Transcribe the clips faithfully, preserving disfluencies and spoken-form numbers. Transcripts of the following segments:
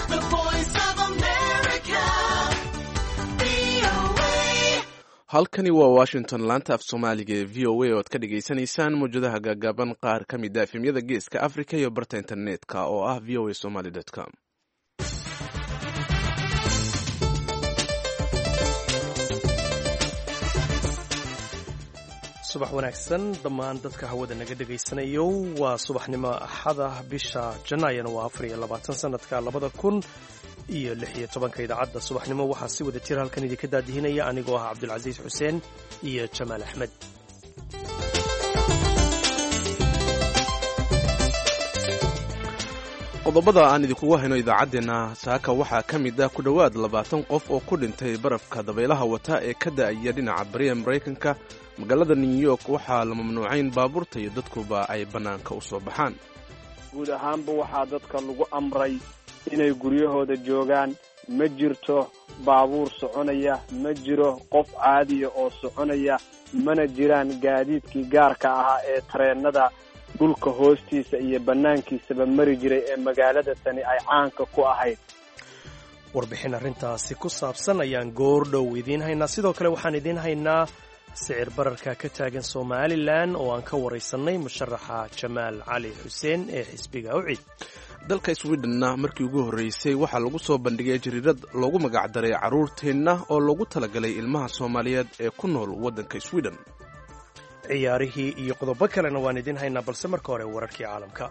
The Voice of America, V O A. halkani waa washington laanta af soomaaliga ee v o a oad ka dhagaysanaysaan mawjadaha gaagaaban qaar ka mid a efemyada geeska africa iyo barta internetka oo ah v o a somaly com. subax wanaagsan dhammaan dadka hawada naga dhegaysanayo waa subaxnimo axada bisha janaayana waa afar iyo labaatan sanadka labada kun iyo lix iyo tobanka idaacadda subaxnimo waxaa si wada jir halkan idinka daadihinaya anigoo ah cabdulcasiis xuseen iyo jamaal axmed. qodobada aan idinkugu hayno idaacaddeenna saaka waxaa ka mid ah ku dhowaad labaatan qof oo ku dhintay barafka dabaylaha wata ee ka da'aya dhinaca bariga maraykanka. magaalada new york waxaa la mamnuucayn baabuurta iyo dadkuba ay bannaanka u soo baxaan. guud ahaanba waxaa dadka lagu amray inay guryahooda joogaan. ma jirto baabuur soconaya, ma jiro qof caadiya oo soconaya, mana jiraan gaadiidkii gaarka ahaa ee tareennada dhulka hoostiisa iyo bannaankiisaba mari jiray ee magaalada tani ay caanka ku ahayd. warbixin arrintaasi ku saabsan ayaan goordhow idiin haynaa. sidoo kale waxaan idiin haynaa sicir bararka ka taagan somalilan oo aan ka waraysannay musharaxa jamaal cali xuseen ee xisbiga ucid. dalka swidhenna markii ugu horreysay waxaa lagu soo bandhigay jariirad loogu magacdaray carruurteenna oo loogu talagalay ilmaha soomaaliyeed ee ku nool waddanka swidhen. ciyaarihii iyo qodobo kalena waan idiin haynaa, balse marka hore wararkii caalamka.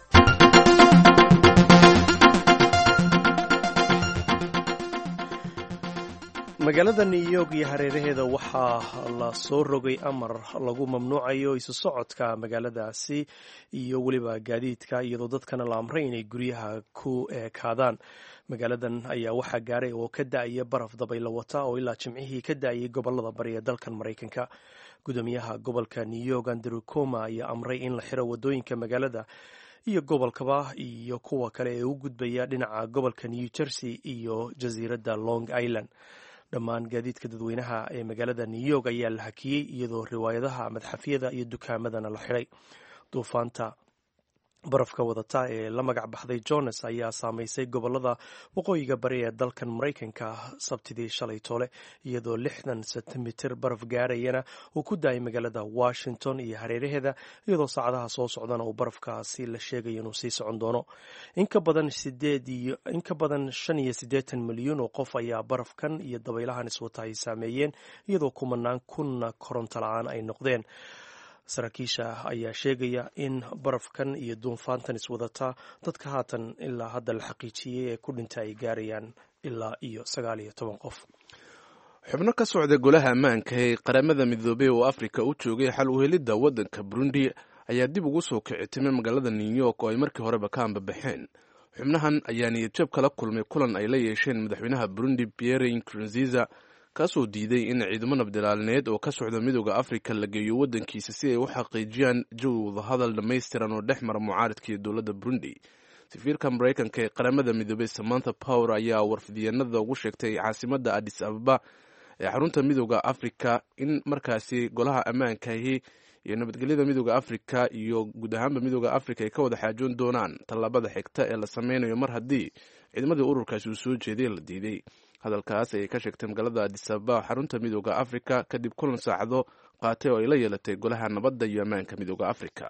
magaalada new york iyo hareeraheeda waxaa la soo rogay amar lagu mamnuucayo isu socodka magaaladaasi iyo weliba gaadiidka, iyadoo dadkana la amray inay guryaha ku ekaadaan. magaaladan ayaa waxaa gaaray oo ka da'aya baraf dabaylo wata oo ilaa jimcihii ka da'ayay gobolada bari ee dalkan maraykanka. gudoomiyaha gobolka new york andrew coma ayaa amray in la xiro wadooyinka magaalada iyo gobolkaba iyo kuwa kale ee u gudbaya dhinaca gobolka new jersey iyo jasiiradda long island. dhammaan gaadiidka dadweynaha ee magaalada new york ayaa la hakiyey, iyadoo riwaayadaha madxafyada iyo dukaamadana la xidhay. duufaanta barafka wadata ee la magac baxday jones ayaa saamaysay gobolada waqooyiga bari ee dalkan maraykanka sabtidii shalay toole, iyadoo lixdan sentimitir baraf gaarayana uu ku daayay magaalada washington iyo hareeraheeda, iyadoo saacadaha soo socdana uu barafkaasi la sheegayo inuu sii socon doono. inka badan sideed iyo inka badan shan iyo siddeetan milyan oo qof ayaa barafkan iyo dabaylahan iswata ay saameeyeen, iyadoo kumanaan kunna koronto la-aan ay noqdeen. saraakiisha ayaa sheegaya in barafkan iyo duufaantan iswadata dadka haatan ilaa hadda la xaqiijiyey ee ku dhinta ay gaarayaan ilaa iyo sagaal iyo toban qof. xubno ka socda golaha ammaanka ee qaramada midoobey oo afrika u joogay xal u helidda waddanka burundi ayaa dib ugu soo kici timay magaalada new york oo ay markii horeba ka ambabaxeen. xubnahan ayaa niyadjab kala kulmay kulan ay la yeesheen madaxweynaha burundi pierre nkurunziza, kaasoo diiday in ciidamo nabdilaalineed oo ka socda midooda afrika la geeyo waddankiisa si ay u xaqiijiyaan jawi wadahadal dhammaystiran oo dhex mara mucaaradka iyo dowladda burundi. safiirka maraykanka ee qaramada midoobey samantha power ayaa warfidyaenada ugu sheegtay caasimadda addis ababa ee xarunta midooda afrika in markaasi golaha ammaankahi iyo nabadgelyada midooda afrika iyo guud ahaanba midooda afrika ay ka wada xaajoon doonaan tallaabada xigta ee la sameynayo mar haddii ciidamadii ururkaasi uu soo jeeday la diiday. hadalkaas ayay ka sheegtay magaalada addis ababa xarunta midooda afrika kadib kulan saacado qaatay oo ay la yeelatay golaha nabadda iyo ammaanka midooda afrika.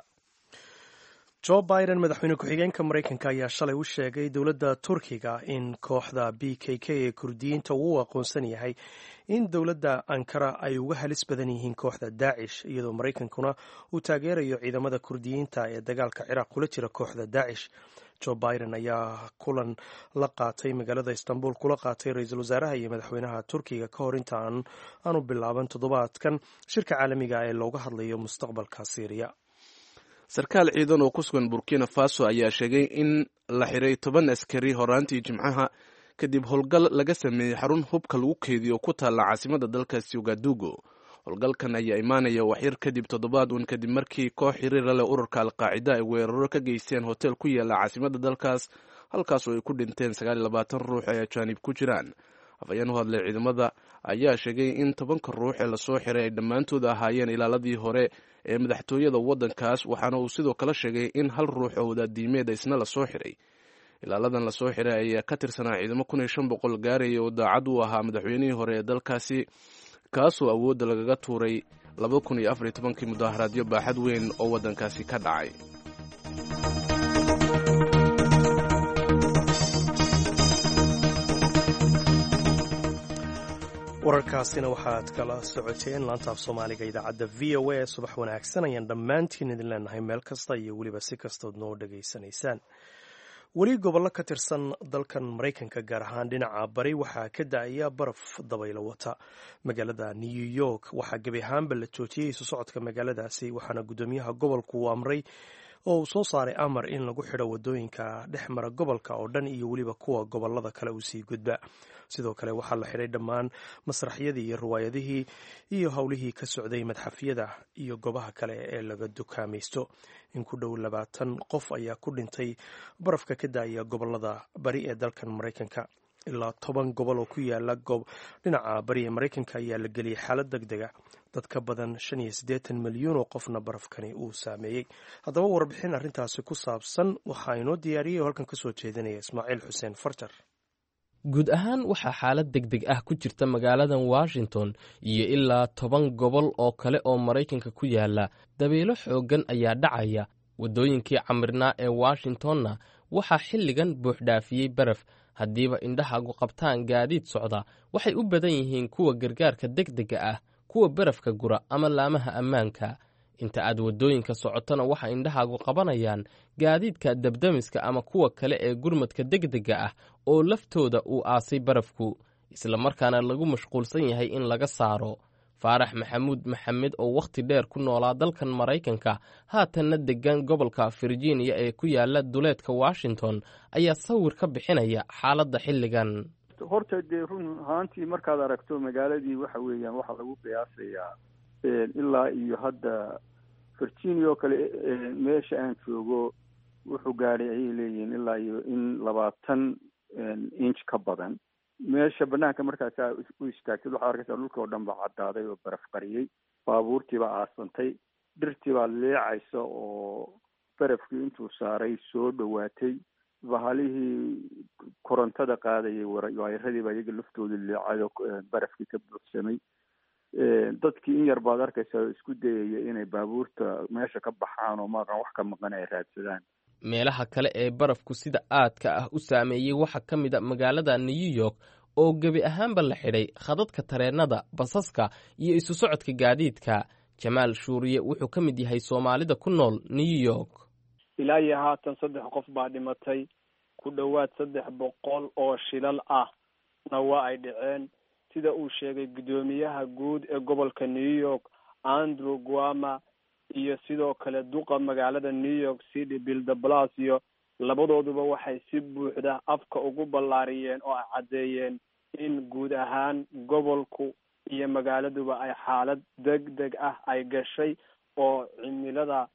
joe biden madaxweyne ku-xigeenka maraykanka ayaa shalay u sheegay dowladda turkiga in kooxda b k k ee kurdiyiinta uu aqoonsan yahay in dowladda ankara ay uga halis badan yihiin kooxda daacish, iyadoo maraykankuna uu taageerayo ciidamada kurdiyiinta ee dagaalka ciraaq kula jira kooxda daacish. joe biden ayaa kulan la qaatay magaalada istanbul kula qaatay ra-iisul wasaaraha iyo madaxweynaha turkiga ka hor inta aanu bilaaban toddobaadkan shirka caalamiga ee looga hadlayo mustaqbalka syriya. sarkaal ciidan oo ku sugan burkina faso ayaa sheegay in la xiray toban askari horaantii jimcaha kadib howlgal laga sameeyey xarun hubka lagu keediyo oo ku taalla caasimada dalkaasi ugadugo. howlgalkan ayaa imaanaya waxyar kadib toddobaad uun kadib markii koox xiriira leh ururka alqaacida ay weeraro ka geysteen hotel ku yaala caasimada dalkaas, halkaas oo ay ku dhinteen sagaal iyo labaatan ruux ay ajaanib ku jiraan. afhayeen u hadlay ciidamada ayaa sheegay in tobanka ruux ee lasoo xiray ay dhammaantood ahaayeen ilaaladii hore ee madaxtooyada waddankaas, waxaana uu sidoo kale sheegay in hal ruux oo wadaadiimeed isna lasoo xiray. ilaaladan lasoo xiray ayaa ka tirsanaa ciidamo kun iyo shan boqol gaaraya oo daacad u ahaa madaxweynihii hore ee dalkaasi kaasoo awoodda lagaga tuuray laba kun iyo afar iyo tobankii mudaharaadyo baaxad weyn oo waddankaasi ka dhacay. wararkaasina waxaad kala socoteen laanta af soomaaliga idaacadda v o a. subax wanaagsan ayaan dhammaantiin idin leenahay meel kasta iyo weliba si kastood noo dhegaysanaysaan. weli gobollo ka tirsan dalkan maraykanka gaar ahaan dhinaca bari waxaa ka da-aya baraf dabaylo wata. magaalada new york waxaa gebi ahaanba la joojiyey isu socodka magaaladaasi, waxaana guddoomiyaha gobolku uu amray oo uu soo saaray amar in lagu xidho wadooyinka dhex mara gobolka oo dhan iyo weliba kuwa gobolada kale uu sii gudba. sidoo kale waxaa la xidhay dhammaan masraxyadii iyo riwaayadihii iyo howlihii ka socday madxafyada iyo goobaha kale ee laga dukaamaysto. in ku dhow labaatan qof ayaa ku dhintay barafka ka daaya gobolada bari ee dalkan maraykanka. ilaa toban gobol oo ku yaala dhinaca bari ee maraykanka ayaa la geliyey xaalad deg dega. dad ka badan shan iyo siddeetan milyuun oo qofna barafkani uu saameeyey. haddaba warbixin arrintaasi ku saabsan waxaa inoo diyaariyey oo halkan ka soo jeedinaya ismaaciil xuseen farjar. guud ahaan waxaa xaalad deg deg ah ku jirta magaaladan washington iyo ilaa toban gobol oo kale oo maraykanka ku yaala. dabaylo xooggan ayaa dhacaya. waddooyinkii camirnaa ee washingtonna waxaa xilligan buuxdhaafiyey baraf. haddiiba indhahagu qabtaan gaadiid socda waxay u badan yihiin kuwa gargaarka deg dega ah, kuwa barafka gura ama laamaha ammaanka. inta aad waddooyinka socotona waxa indhahaagu qabanayaan gaadiidka dabdamiska ama kuwa kale ee gurmadka degdega ah oo laftooda uu aasay barafku, isla markaana lagu mashquulsan yahay in laga saaro. faarax maxamuud maxamed oo wakhti dheer ku noolaa dalkan maraykanka haatanna degan gobolka virginia ee ku yaala duleedka washington ayaa sawir ka bixinaya xaaladda xilligan. horta dee run ahaantii markaad aragto magaaladii waxa weeyaan waxaa lagu qiyaasayaa ilaa iyo hadda virginia oo kale meesha aan joogo wuxuu gaadhay ayay leeyihiin ilaa iyo in labaatan inch ka badan. meesha banaanka markaasaa u istaagtay waxaa arkaysaa dhulka oo dhan baa caddaaday oo baraf qariyey. baabuurtiibaa aasantay, dhirtiibaa leecaysa oo barafkii intuu saaray soo dhowaatay. bahalihii korontada qaadayay waayaradiibaa iyaga laftooda leecay oo barafkii ka buuxsamay. dadkii in yar baad arkaysaa isku dayaya inay baabuurta meesha ka baxaan oo maqan wax ka maqan ay raadsadaan. meelaha kale ee barafku sida aadka ah u saameeyey waxaa ka mid a magaalada new york oo gebi ahaanba la xidhay khadadka tareennada, basaska iyo isu socodka gaadiidka. jamaal shuuriye wuxuu ka mid yahay soomaalida ku nool new york. ilaa iyo haatan saddex qof baa dhimatay, ku dhowaad saddex boqol oo shilal ah na waa ay dhaceen. sida uu sheegay guddoomiyaha guud ee gobolka new york andrew guama iyo sidoo kale duqa magaalada new york city bill de blasio, labadooduba waxay si buuxda afka ugu ballaariyeen oo ay caddeeyeen in guud ahaan gobolku iyo magaaladuba ay xaalad deg deg ah ay gashay oo cimilada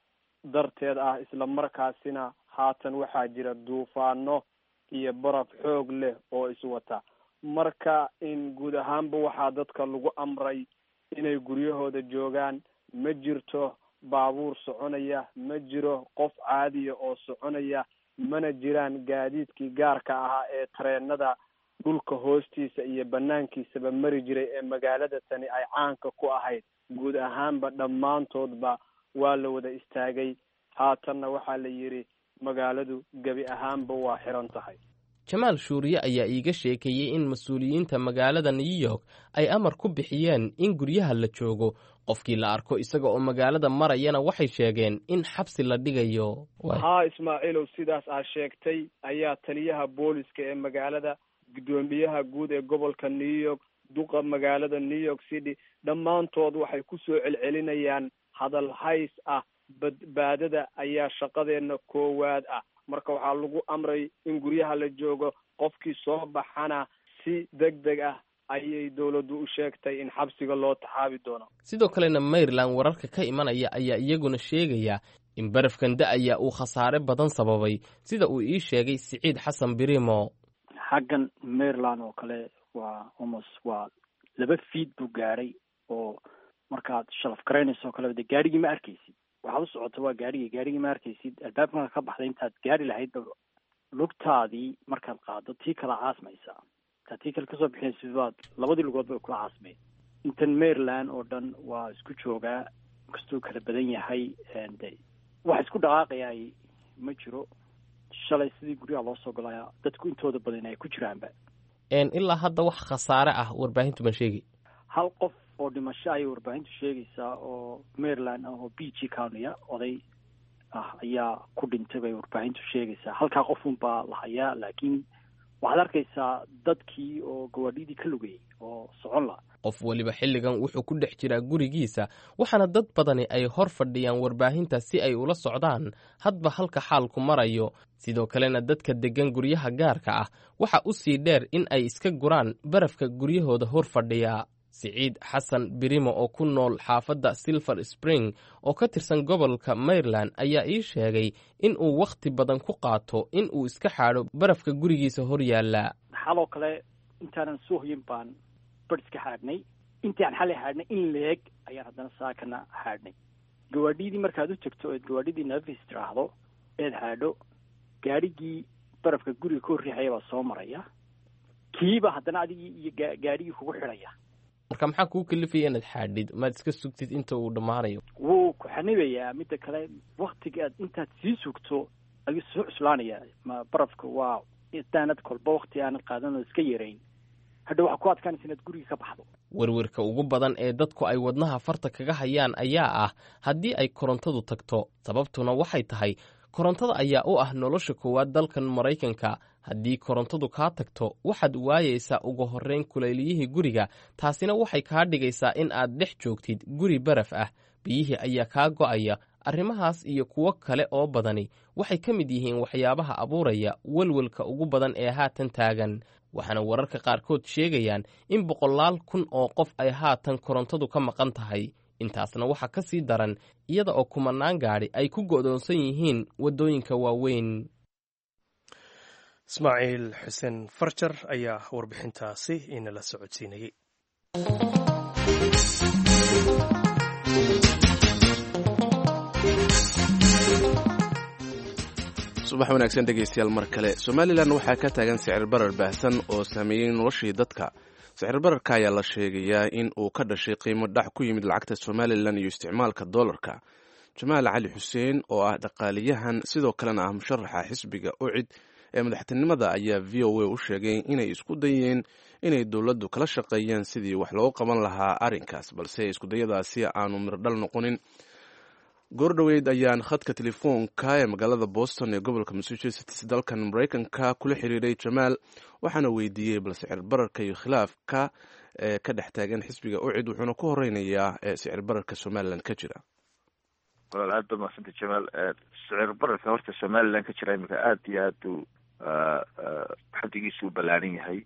darteed ah. isla markaasina haatan waxaa jira duufaano iyo baraf xoog leh oo iswata. marka in guud ahaanba waxaa dadka lagu amray inay guryahooda joogaan. ma jirto baabuur soconaya, ma jiro qof caadiya oo soconaya, mana jiraan gaadiidkii gaarka ahaa ee tareenada dhulka hoostiisa iyo banaankiisaba mari jiray ee magaalada tani ay caanka ku ahayd. guud ahaanba dhammaantoodba waa la wada istaagay. haatanna waxaa la yidhi magaaladu gebi ahaanba waa xiran tahay. jamaal shuuriye ayaa iiga sheekeeyey in mas-uuliyiinta magaalada new york ay amar ku bixiyeen in guryaha la joogo. qofkii la arko isaga oo magaalada marayana waxay sheegeen in xabsi la dhigayo. haa ismaaciilow, sidaas aa sheegtay ayaa taliyaha booliska ee magaalada, guddoomiyaha guud ee gobolka new york, duqa magaalada new york city, dhammaantood waxay ku soo celcelinayaan hadal hays ah. badbaadada ayaa shaqadeena koowaad ah. marka waxaa lagu amray in guryaha la joogo. qofkii soo baxana si deg deg ah ayay dowladdu u sheegtay in xabsiga loo taxaabi doono. sidoo kalena maryland wararka ka imanaya ayaa iyaguna sheegaya in barafkan da-aya uu khasaare badan sababay, sida uu ii sheegay siciid xasan birimo. xaggan maryland oo kale waa almost waa laba fiid buu gaadhay oo markaad shalaf garaynayso oo kale de gaarigii ma arkaysid. waxaad u socota waa gaarigii gaarigii ma arkaysid. albaabkan ka baxday intaad gaari lahayd lugtaadii markaad qaado tii kala caasmaysaa taa tii kale kasoo bixinaysa baad labadii lugood bay kula caasmeen. intan Maryland oo dhan waa isku joogaa kastuu kala badan yahay de wax isku dhaqaaqayay ma jiro. shalay sidii guryaha loo soo galaya dadku intooda badan ay ku jiraanba. ilaa hadda wax khasaare ah warbaahintu ma sheegi. hal qof oo dhimasho ayay warbaahintu sheegaysaa oo Maryland ah oo B G County oday ah ayaa ku dhintay bay warbaahintu sheegaysaa. halkaa qofun baa la hayaa, laakiin waxaad arkaysaa dadkii oo gawaadhidii ka lugayay oo socon la. qof waliba xilligan wuxuu ku dhex jiraa gurigiisa, waxaana dad badani ay hor fadhiyaan warbaahinta si ay ula socdaan hadba halka xaalku marayo. sidoo kalena dadka deggan guryaha gaarka ah waxa u sii dheer in ay iska guraan barafka guryahooda hor fadhiya. siciid xasan birimo oo ku nool xaafadda Silver Spring oo ka tirsan gobolka Maryland ayaa ii sheegay in uu wakhti badan ku qaato in uu iska xaadho barafka gurigiisa hor yaalla. xaloo kale intaanan soo hoyin baan bar iska xaadhnay. intaan xalay xaadhnay in leeg ayaan haddana saakana xaadhnay. gawaadhidii markaad u tagto eed gawaadhidii nafis tiraahdo eed xaadho, gaadhigii barafka guriga ka horriixaya baa soo maraya, kiiba haddana adigii iyo gaadhigii kugu xidhaya. marka maxaa kuu kalifaya inaad xaadhid maad iska sugtid inta uu dhammaanayo? wuu ku xanibayaa. midda kale waktiga aad intaad sii sugto ayuu soo cuslaanaya. ma barafka waa intaanad kolba wakti aanad qaadan oo iska yarayn, hadha waxaa ku adkaanaysa inaad guriga ka baxdo. werwerka ugu badan ee dadku ay wadnaha farta kaga hayaan ayaa ah haddii ay korontadu tagto. sababtuna waxay tahay korontada ayaa u ah nolosha koowaad dalkan Maraykanka. haddii korontadu kaa tagto waxaad waayaysaa ugu horrayn kulayliyihii guriga, taasina waxay kaa dhigaysaa in aad dhex joogtid guri baraf ah. biyihii ayaa kaa go'aya. arrimahaas iyo kuwo kale oo badani waxay ka mid yihiin waxyaabaha abuuraya welwelka ugu badan ee haatan taagan. waxaana wararka qaarkood sheegayaan in boqolaal kun oo qof ay haatan korontadu ka maqan tahay. intaasna waxaa ka sii daran iyada oo kumanaan gaadhi ay ku go'doonsan yihiin waddooyinka waaweyn. ismaaciil xuseen farjar ayaa warbixintaasi inala socodsiinayay. subax wanaagsan dhegaystayaal mar kale. somalilan waxaa ka taagan sicir barar baahsan oo saameeyey noloshii dadka. sicir bararka ayaa la sheegayaa in uu ka dhashay qiimo dhac ku yimid lacagta somalilan iyo isticmaalka doolarka. jamaal cali xuseen oo ah dhaqaaliyahan sidoo kalena ah musharaxa xisbiga ucid ee madaxtinimada ayaa v o a u sheegay inay isku dayeen inay dowladdu kala shaqeeyaan sidii wax loogu qaban lahaa arrinkaas, balse iskudayadaasi aanu mirdhal noqonin. goordhoweyd ayaan khadka telefoonka ee magaalada Boston ee gobolka Massachusetts dalkan Maraykanka kula xiriiray Jamaal, waxaana weydiiyey bal sicir bararka iyo khilaafka ee ka dhex taagan xisbiga ucid, wuxuuna ku horeynayaa sicir bararka Somaliland ka jira. walaal aad baa mahadsantahay Jamaal. sicir bararka horta Somaliland ka jira imika aad iyo aad u xaddigiisu u ballaaran yahay.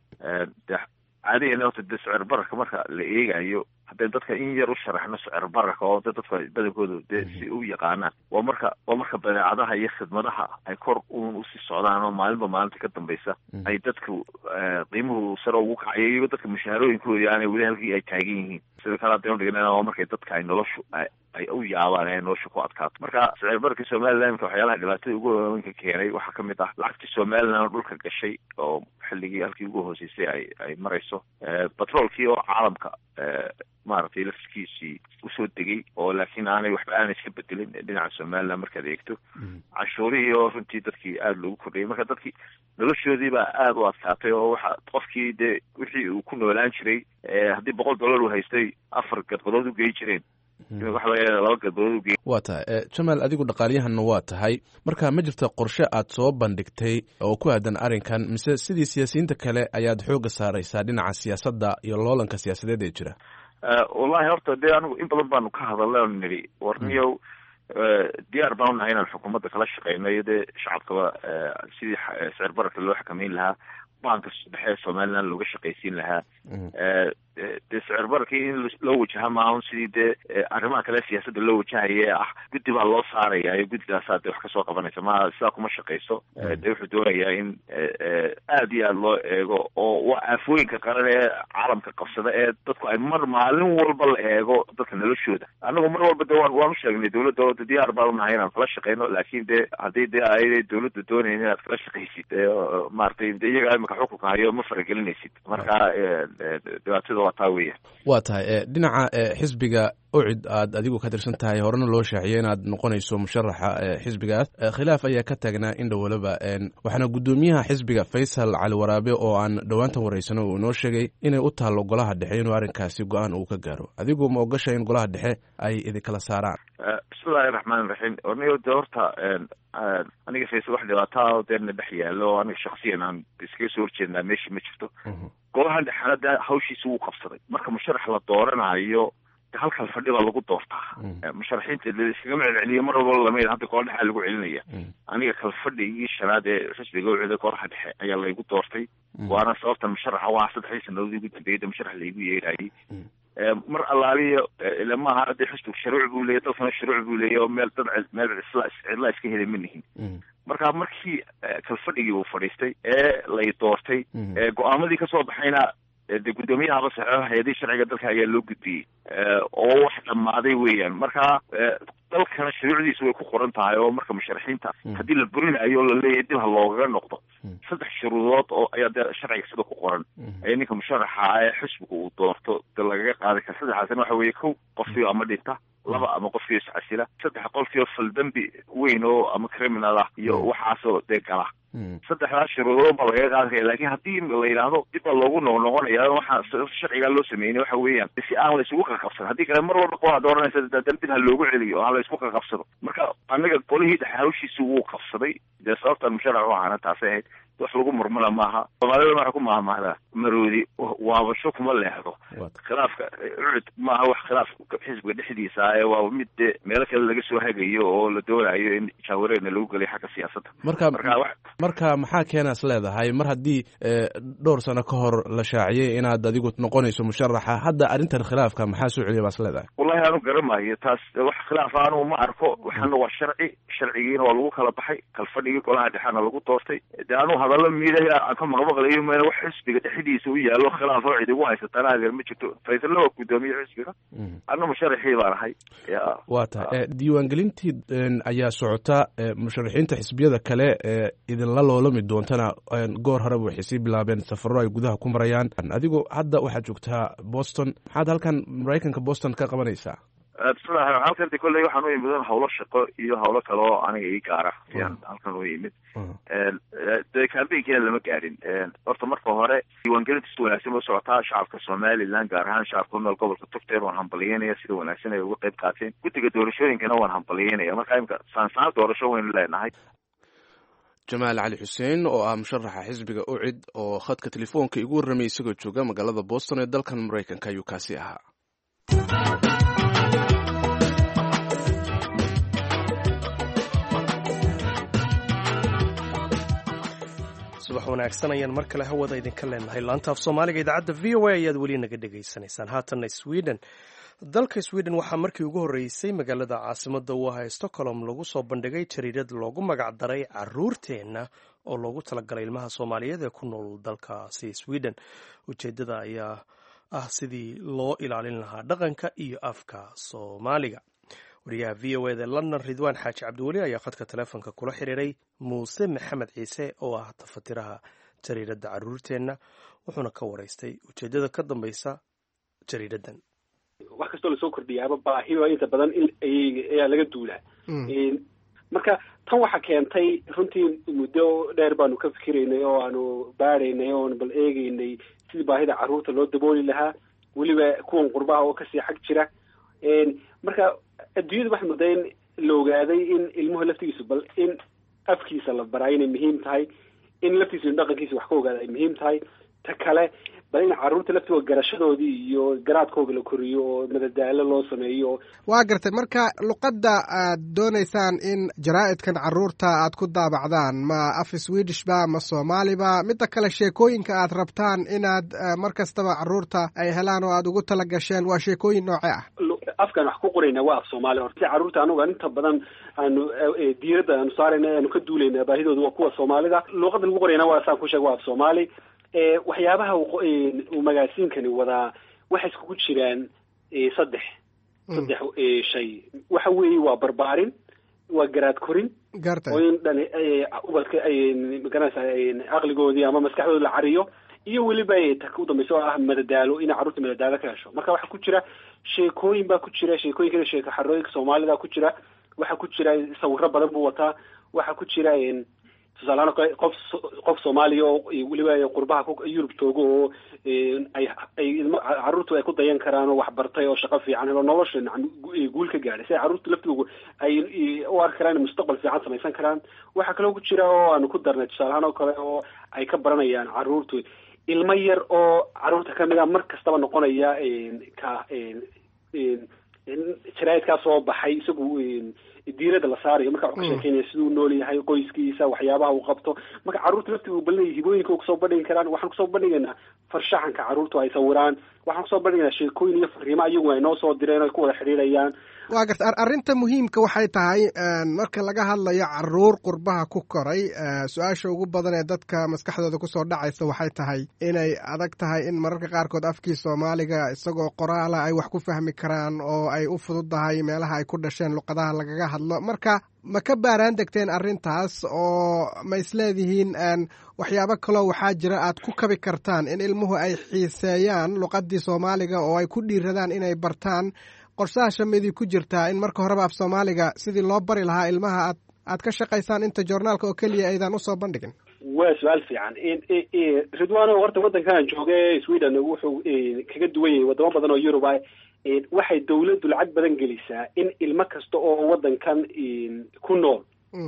caadiyan horta de sicir bararka marka la eegayo hadday dadka in yar u sharaxno sicir bararka oo dadka badankoodu dee si u yaqaanaan, waa marka waa marka badeecadaha iyo khidmadaha ay kor uun usii socdaan oo maalinba maalinta ka dambaysa ay dadku qiimuhu sare ugu kacayo iyo dadka mushaharooyinkoodii aanay weli halkii ay taagan yihiin. sida kale haddaynu dhignana waa markay dadka ay noloshu ay u yaabaan ee nolosha ku adkaato. marka sicir bararka Somaliland imika waxyaalaha dhibaatada ugu waaweynka keenay waxaa ka mid ah lacagtii Somaliland oo dhulka gashay oo xilligii halkii ugu hooseysay ay ay marayso. batroolkii oo caalamka maaragtay lafkiisii usoo degay oo laakiin aanay waxba aanay iska bedelin dhinaca Somaliland markaad eegto. cashuurihii oo runtii dadkii aada loogu kordhiyay, marka dadkii noloshoodii baa aada u adkaatay oo waxa qofkii dee wixii uu ku noolaan jiray haddii boqol dollar uu haystay afar gadbadood u gey jireen waxa laga yaabaa laba gadbadood u gey. waa tahay Jamaal, adigu dhaqaaliyahanna waa tahay, marka ma jirta qorshe aad soo bandhigtay oo ku aadan arrinkan, mise sidii siyaasiyiinta kale ayaad xoogga saaraysaa dhinaca siyaasadda iyo loolanka siyaasadeed ee jira? wallahi horta dee anigu in badan baanu ka hadalnay oo nidhi warniyow diyaar baan unahay inaan xukuumadda kala shaqeynayo dee shacabkaba sidii sicir bararka loo xakameyn lahaa, banka dhexe Somaliland looga shaqaysiin lahaa, dee sicir bararkii in loo wajaha maahan sidii dee arrimaha kale siyaasadda loo wajahaya ah guddi baa loo saaraya iyo guddigaasaa dee wax kasoo qabanaysa ma sidaa kuma shaqayso dee wuxuu doonayaa in aad iyo aad loo eego oo waa aafooyinka qaran ee caalamka qabsada ee dadku ay mar maalin walba la eego dadka noloshooda annagu mar walba de waan waan u sheegnay dawladda oo diyaar baan unahay inaan kala shaqeyno laakiin dee haddii dee ay dawladda doonayn inaad kala shaqaysid maaragtay de iyaga imika xukunka hayo ma faragelinaysid marka dhibaatada waa taa weya waa tahay dhinaca xisbiga ucid aad adigu ka tirsan tahay horena loo shaaciyay inaad noqonayso musharaxa xisbigaas khilaaf ayaa ka taagnaa in dhowalaba waxaana guddoomiyaha xisbiga faysal cali waraabe oo aan dhowaantan wareysano uu inoo sheegay inay u taalo golaha dhexe inuu arrinkaasi go-aan uu ka gaaro adigu ma ogasha in golaha dhexe ay idinkala saaraan bismillahi raxmaan raxiim orniyo de horta aniga faysal wax dhibaataa deerna dhex yaalo aniga shaksiyan aan iskaga soo horjeednaa meeshii ma jirto golahan dhexena de hawshiisa wuu qabsaday marka musharax la dooranayo halkan fadhi baa lagu doortaa musharaxiinta iskagama celceliyo mar walba lamid hadda gola dhexe lagu celinaya aniga kal fadhigii shanaad ee xisbiga ucida golaha dhexe ayaa laygu doortay waana sababtan musharaxa waa saddexdii sanadoodii ugu dambeeyay musharax laygu yeerayay mar allaaliyo ila maaha hadda xisbiga shuruuc buu leeyahy dalkana shuruuc buu leeyahy oo meel dad meel cidla iska helay ma nihin marka markii kalfadhigii uu fadhiistay ee lay doortay go-aamadii kasoo baxayna de guddoomiyaha saxeexo hay-adii sharciga dalka ayaa loo gudbiyey oo wax dhammaaday weeyaan marka dalkana shuruucdiisa way ku qoran tahay oo marka musharaxiinta haddii la burinayo la leeyahay dib ha loogaga noqdo saddex shuruudood oo ayaa de sharciga sida ku qoran ee ninka musharaxa ee xisbiga uu doorto de lagaga qaadi kara saddexaasna waxa weeye kow qofkii ama dhinta laba ama qofkii iscasila saddex qolkii faldambi weyn oo ama criminal ah iyo waxaasoo dee gala saddexdaas shuruudood baa lagaga qaadi kara lakin haddii la yidhaahdo dib baa loogu noqnoqonaya waxaa sharcigaa loo sameynay waxa weeyaan si aan la isugu qaqabsado haddii kale mar walba qolaad oranaysa dan dib ha loogu celiyo ha la isku qaqabsado marka anaga qolihii dhexe hawshiisi wuu qabsaday dee sababtan musharax u ahana taasay ahayd wax lagu murmala maaha soomaalida waxa ku maahmaahda maroodi waabasho kuma leexdo khilaafka ucud maaha wax khilaaf xisbiga dhexdiisa ee waa mid de meelo kale laga soo hagayo oo la doonayo in jaawareerna lagu geliyo xagga siyaasadda marka marka maxaa keenaas leedahay mar haddii dhowr sano ka hor la shaaciyey inaad adigu noqonayso musharaxa hadda arrintan khilaafka maxaa soo celiya baas leedahay wallahi aanu garamayo taas wax khilaaf aanu ma arko waxaana waa sharci sharcigiina waa lagu kala baxay kalfadhigii golaha dhexena lagu doortay de anu hadallo miidaha aan ka maqmaqlayo mayna wax xisbiga dhexdiisa u yaalo khilaaf oo cid igu haysatana adeer ma jirto faysalla waa guddoomiye xisbiga anna musharaxii baan ahay waa tahay diiwaangelintii ayaa socota musharaxiinta xisbiyada kale ee idinla loolami doontana goor horeba waxay sii bilaabeen safaro ay gudaha ku marayaan adigu hadda waxaad joogtaa boston maxaad halkan maraykanka boston ka qabanaysaa bismillahi halkan de kolley waxaan u yimid hawlo shaqo iyo hawlo kale oo aniga ii gaara ayaan halkan u yimid de kambeynkiina lama gaadhin horta marka hore diiwaangelinta sida wanaagsan u socotaa shacabka somaliland gaar ahaan shacabka ku nool gobolka togdheer waan hambaliyeynaya sida wanaagsan ay uga qayb qaateen guddiga doorashooyinkana waan hambaliyeynaya marka imika saansaan doorasho waynu leenahay jamaal cali xuseen oo ah musharaxa xisbiga ucid oo khadka telefoonka igu warramay isagoo jooga magaalada boston ee dalkan maraykanka ayuu kaasi ahaa subax wanaagsan ayaan mar kale hawada idinka leenahay laanta af soomaaliga idaacadda v o a ayaad weli naga dhegaysanaysaan haatanna sweden dalka sweden waxaa markii ugu horreysay magaalada caasimada u ahaa stockholm lagu soo bandhigay jariirad loogu magac daray caruurteenna oo loogu talagalay ilmaha soomaaliyeed ee ku nool dalkaasi sweden ujeeddada ayaa ah sidii loo ilaalin lahaa dhaqanka iyo afka soomaaliga wariyaha v o eda london ridwaan xaaji cabdiweli ayaa khadka teleefonka kula xiriiray muuse maxamed ciise oo ah tafatiraha jariiradda caruurteenna wuxuuna ka waraystay ujeeddada ka dambeysa jariiraddan wax kastoo lasoo kordhiyaaba baahiyo inta badan ayaa laga duulaa marka tan waxa keentay runtii muddo dheer baanu ka fikiraynay oo aanu baadhaynay oonu bal eegeynay sidii baahida carruurta loo dabooli lahaa weliba kuwan qurbaha oo kasii xag jira marka adduunyada waxay mudda in la ogaaday in ilmuhu laftigiisu bal in afkiisa la baraa inay muhiim tahay in laftiisu in dhaqankiisa wax ka ogaada ay muhiim tahay ta kale bal in carruurta laftooda garashadoodii iyo garaadkooga la koriyo oo madadaalo loo sameeyo. waa gartay. marka luqadda aad doonaysaan in jaraa'idkan carruurta aad ku daabacdaan ma af swedish ba ma soomaali ba? midda kale sheekooyinka aad rabtaan inaad mar kastaba carruurta ay helaan oo aad ugu tala gasheen waa sheekooyin noocee ah? afkaan wax ku qorayna waa af soomaali horta. carruurta anuga inta badan aanu diiradda aanu saarayna aanu ka duulayna baahidooda waa kuwa soomaalida. luuqadda lagu qorayna waa saan ku sheeg waa af soomaali. waxyaabaha uu magaasiinkani wadaa waxay iskugu jiraan saddex saddex shay. waxa weeye waa barbaarin, waa garaad korin, oo in dhan ubadka magaranaysa aqligoodii ama maskaxdooda la cariyo, iyo weliba ta u dambaysa oo ah madadaalo, inay carruurta madadaalo ka hesho. marka waxaa ku jira sheekooyin baa ku jira, sheekooyinkana sheeko xarooyinka soomaalida ku jira. waxaa ku jira sawiro badan buu wataa. waxaa ku jira tusaalahaan qof qof soomaaliya oo weliba qurbaha yurub joogo oo ay ay carruurtu ay ku dayan karaan oo wax bartay oo shaqo fiican helo, nolosha guul ka gaadhay, si carruurta laftoodu ay u arki karaan in mustaqbal fiican samaysan karaan. waxaa kaloo ku jira oo aanu ku darnay tusaalahaan oo kale oo ay ka baranayaan carruurtu ilmo yar oo carruurta kamid a mar kastaba noqonaya ka jaraa'idkaa soo baxay isagu diirada la saarayo. marka wuxuu ka sheekeynaya siduu nool yahay, qoyskiisa, waxyaabaha uu qabto. marka carruurta laftii uu balinaya hibooyinka kusoo bandhigi karaan. waxaan kusoo bandhigaynaa farshaxanka carruurtu ay sawiraan. waxaan kusoo bandhigaynaa sheekooyin iyo fariimo ayagu ay noo soo direen ay ku wada xidhiidhayaan. waa garta. arrinta muhiimka waxay tahay marka laga hadlayo carruur qurbaha ku koray, su-aasha ugu badan ee dadka maskaxdooda kusoo dhacaysa waxay tahay inay adag tahay in mararka qaarkood afkii soomaaliga isagoo qoraala ay wax ku fahmi karaan oo ay u fududahay meelaha ay ku dhasheen luqadaha lagaga hadlo. marka ma ka baaraan degteen arrintaas oo ma isleedihiin waxyaabo kaloo waxaa jira aad ku kabi kartaan in ilmuhu ay xiiseeyaan luqadii soomaaliga oo ay ku dhiiradaan inay bartaan? qorshaha shamidii ku jirtaa in marka horeba af soomaaliga sidii loo bari lahaa ilmaha aad aad ka shaqaysaan inta joornaalka oo keliya aydan usoo bandhigin? waa su-aal fiican. ridwano horta waddankan jooga sweden wuxuu kaga duwan yahay wadamo badan oo yurub ah. waxay dawladdu lacag badan gelisaa in ilmo kasta oo waddankan ku nool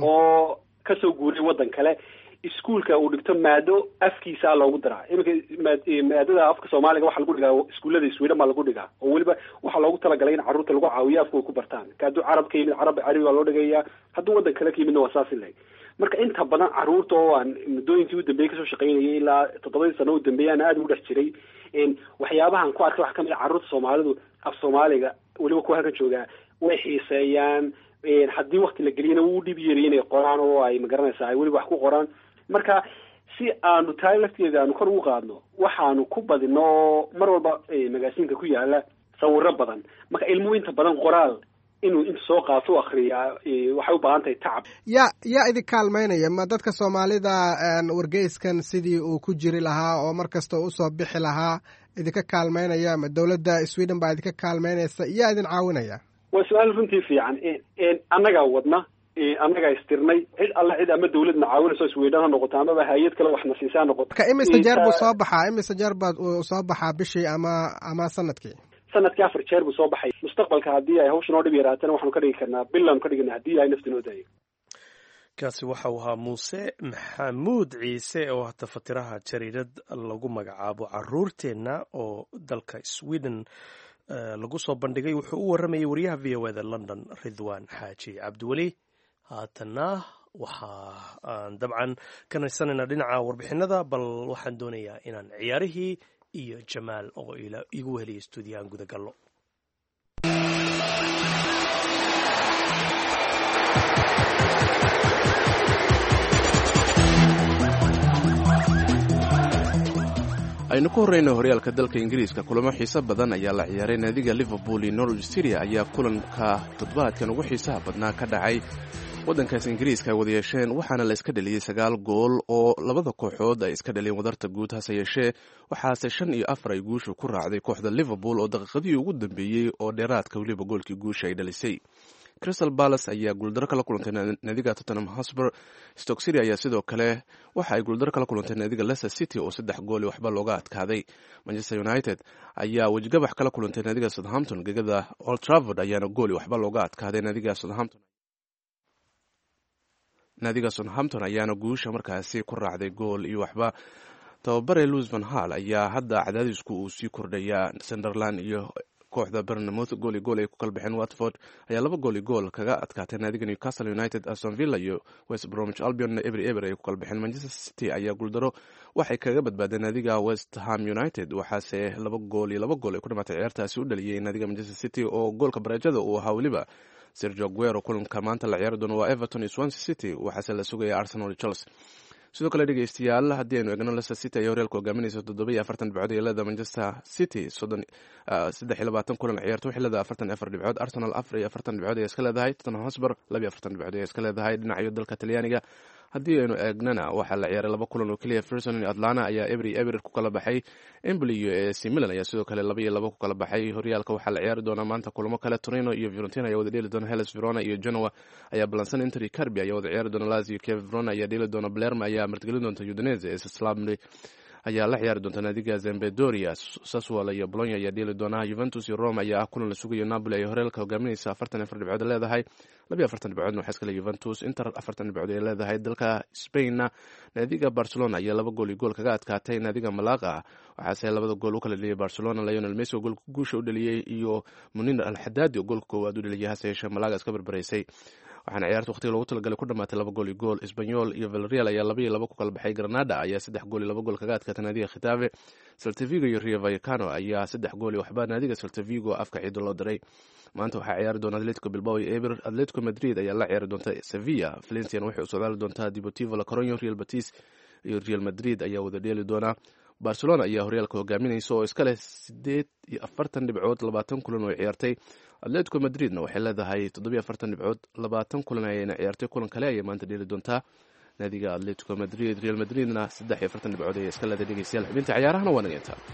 oo kasoo guuray waddan kale iskuulka uu dhigto maado afkiisaa loogu daraa. iminka maadada afka soomaaliga waxaa lagu dhigaa iskuullada sweden baa lagu dhigaa, oo weliba waxaa loogu talagalay in carruurta lagu caawiyo afka ay ku bartaan. ka hadduu carab ka yimid carab carabi baa loo dhigayaa, hadduu waddan kale ka yimidna waa saas ilahay. marka inta badan carruurta oo aan muddooyinkii u dambeeyey kasoo shaqaynayay ilaa toddobadii sano u dambeeyay aan aada ugu dhex jiray. waxyaabahan ku arkay waxaa kamid a carruurta soomaalidu af soomaaliga weliba kuwa halkan joogaa way xiiseeyaan. haddii wakti la geliyana wuu dhib yari inay qoraan oo ay magaranaysaa ay weliba wax ku qoraan. marka si aanu tahay lafteeda aanu kor ugu qaadno waxaanu ku badino mar walba magaasiinka ku yaala sawiro badan. marka ilmuhu inta badan qoraal inuu inta soo qaato u akriyaa waxay u baahan tahay tacab. yaa yaa idin kaalmaynaya? ma dadka soomaalida wargeyskan sidii uu ku jiri lahaa oo mar kasta usoo bixi lahaa idinka kaalmaynaya? ma dawladda sweden baa idinka kaalmaynaysa? yaa idin caawinaya? waa su-aal runtii fiican. annagaa wadna, annagaa istirnay. cid alla cid ama dawladna caawinayso sweden ha noqoto amaba hay-ad kale waxna siisaa noqoto. marka imise jeer buu soo baxaa? imise jeer baad uu soo baxaa bishii ama ama sanadkii? sanadkii afar jeer buu soo baxay. mustaqbalka haddii ay hawsha noo dhib yaraatana waxaanu ka dhigi karnaa bilaanu ka dhigana haddii ay nafta noo daayo. kaasi waxa uu ahaa muuse maxamuud ciise oo hata fatiraha jariirad lagu magacaabo carruurteenna oo dalka sweden lagu soo bandhigay. wuxuu u waramayay wariyaha v o eda london ridwaan xaaji cabdiweli. haatanna waxa aan dabcan ka naysanaynaa dhinaca warbixinada, bal waxaan doonayaa inaan ciyaarihii iyo jamaal oo igu heliyay stuudiyahan guda gallo. aynu ku horreyna horyaalka dalka ingiriiska kulamo xiiso badan ayaa la ciyaaray. naadiga liverpool iyo norwich city ayaa kulanka toddobaadkan ugu xiisaha badnaa ka dhacay waddankaas ingiriiska ay wada yeesheen, waxaana la iska dheliyey sagaal gool oo labada kooxood ay iska dhaliyeen wadarta guud. hase yeeshee waxaase shan iyo afar ay guushu ku raacday kooxda liverpool oo daqiiqadihii ugu dambeeyey oo dheeraadka weliba goolkii guusha ay dhalisay. crystal palace ayaa guuldaro kala kulantay naadiga tottenham hotspur. stoke city ayaa sidoo kale waxa ay guuldaro kala kulantay naadiga leicester city oo saddex gool waxba looga adkaaday. manchester united ayaa wejigabax kala kulantay naadiga southampton. gegada old trafford ayaana gooli waxba looga adkaaday naadiga southampton. naadiga southampton ayaana guusha markaasi ku raacday gool iyo waxba. tababare louis van hall ayaa hadda cadaadisku uu sii kordhayaa sunderland iyo kooxda Bournemouth gool iyo gool ay ku kala baxeen. Watford ayaa laba gool iyo gool kaga adkaatay naadiga Newcastle United. Aston Villa iyo West Bromwich Albion every ever ay ku kala baxeen. Manchester City ayaa guuldaro waxay kaga badbaadeen naadiga West Ham United, waxaase laba gool iyo laba gool ay ku dhamaatay ciyaartaasi u dhaliyay naadiga Manchester City oo goolka bareejada uu ahaa waliba Sergio Aguero. Kulanka maanta la ciyaari doono waa Everton iyo Swansea City, waxaase la sugaya Arsenal iyo Chelsea. sidoo kale dhegeystayaal haddii aynu eegno Leicester City ayaa horyaalka hogaaminaysa toddoba iyo afartan dhibcood ee leeda Manchester City soddon saddex iyo labaatan kulan ciyaarto waxay leedahay afartan iyo afar dhibcood. Arsenal afar iyo afartan dhibcood ay iska leedahay. Tottenham Hotspur laba iyo afartan dhibcood ay iska leedahay. dhinaca dalka Talyaaniga haddii aynu eegnana waxaa la ciyaaray laba kulan oo keliya. Ferguson iyo Atlanta ayaa every ever ku kala baxay. Empoli iyo A C Milan ayaa sidoo kale laba iyo laba ku kala baxay. Horyaalka waxaa la ciyaari doonaa maanta kulamo kale. Torino iyo Fiorentina ayaa wada dheeli doona. Hellas Verona iyo Genoa ayaa balansan. Inter iyo Carpi ayaa wada ciyaari doona. Lazio iyo Verona ayaa dheeli doona. Palermo ayaa martigelin doonta Udinese. Slavni ayaa la ciyaari doonta naadiga Sampdoria. Sassuolo iyo Bologna ayaa dheeli doona. Juventus iyo Roma ayaa kulan la sugayo. Napoli ay horyaalka hogaaminaysa afartan iyo afar dhibcood leedahay. laba iyo afartan dhibcoodna waxaa iskale Juventus. Inter afartan dhibcood ay leedahay. dalka Spainna naadiga Barcelona ayaa laba gool iyo gool kaga adkaatay naadiga Malaga, waxaase labada gool u kala dhaliyay Barcelona. Lionel Messi oo goolka guusha u dhaliyay iyo Munir Al-Haddadi oo goolka koowaad u dhaliyay, hase yeeshee Malaga iska barbaraysay. waxaana ciyaarta waqtiga loogu talagalay ku dhamaatay laba gool iyo gool. Espanyol iyo Villarreal ayaa laba iyo laba ku kala baxay. Granada ayaa saddex gool iyo laba gool kaga adkaatay naadiga Getafe. Celta Vigo iyo Rayo Vallecano ayaa saddex gool iyo waxba naadiga Celta Vigo afka ciido loo diray. maanta waxaa ciyaari doona Atletico Bilbao iyo Eibar. Atletico Madrid ayaa la ciyaari doonta Sevilla. Valencia waxay u socdaali doontaa Deportivo La Coruña. Real Betis iyo Real Madrid ayaa wada dheeli doona. Barcelona ayaa horyaalka hogaaminaysa oo iska leh sideed iyo afartan dhibcood labaatan kulan oo ciyaartay. Atletico Madridna waxay leedahay toddoba iyo afartan dhibcood labaatan kulan ayayna ciyaartay. kulan kale ayay maanta dheeli doontaa naadiga Atletico Madrid. Real Madridna saddex iyo afartan dhibcood ayay iska leedahay. dhegeystayaal xubinta ciyaarahana waa naga intaa.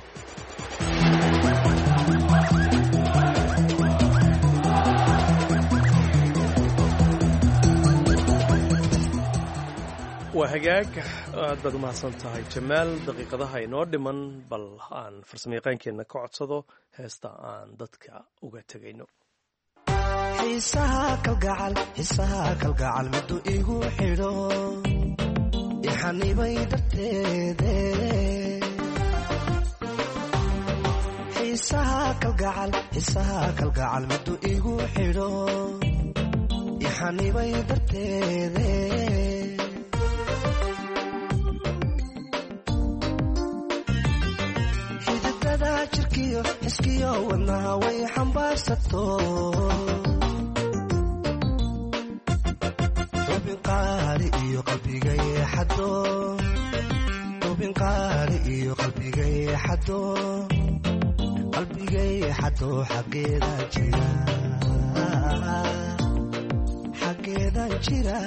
waa hagaag aad baad umahadsan tahay Jamaal. daqiiqadaha inoo dhiman bal aan farsamayaqaankeenna ka codsado heesta aan dadka uga tegayno. xiisaha kalgacal xiisaha kalgacal middu igu xidho ixanibay darteede xiisaha kalgacal xiisaha kalgacal middu igu xidho ixanibay darteede jirkiyo xiskiyo wadnaha way xambaarsato xubin qaali iyo qalbiga yeexado xubin qaali iyo qalbiga yeexado qalbiga yeexado xaggeeda jira xaggeeda jira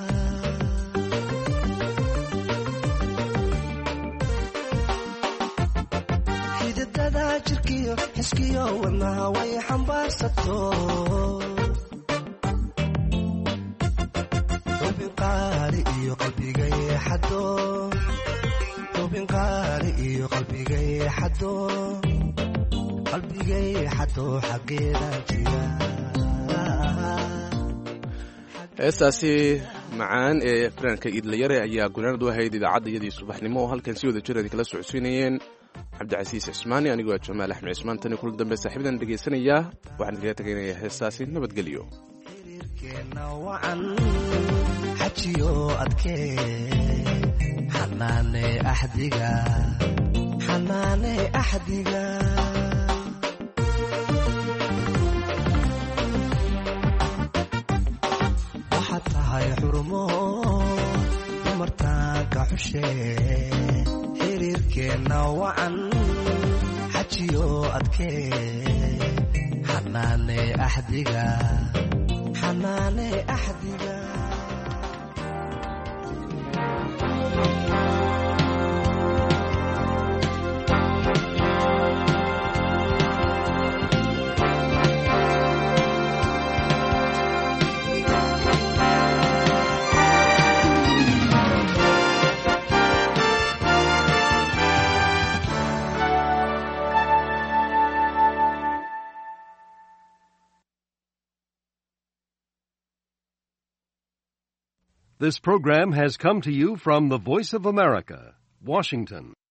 jirkiyo xiskiyo wadnaha way xambaarsato xubin qaali iyo qalbiga yeexado xubin qaali iyo qalbiga yeexado qalbiga yeexado xaggeeda jira. heestaasi macaan ee fanaanka Idlayare ayaa gunaanad u ahayd idaacadayadii subaxnimo oo halkan si wada jir ay kala socodsiinayeen cabdicasiis cismaani. anigoo ah Jamaal Axmed Cismaan. tani kula dambe saaxiibadan dhegaysanayaa waxaan kaga tagaynaya heestaasi. nabadgelyo. xiriirkeenna wacan xajiyo adkee xanaane axdiga xanaane axdiga waxaad tahay xurumo dumartaanka xushee xiriirkeenna wacan xajiyo adkee xanaane axdiga xanaane axdiga This program has come to you from the Voice of America, Washington.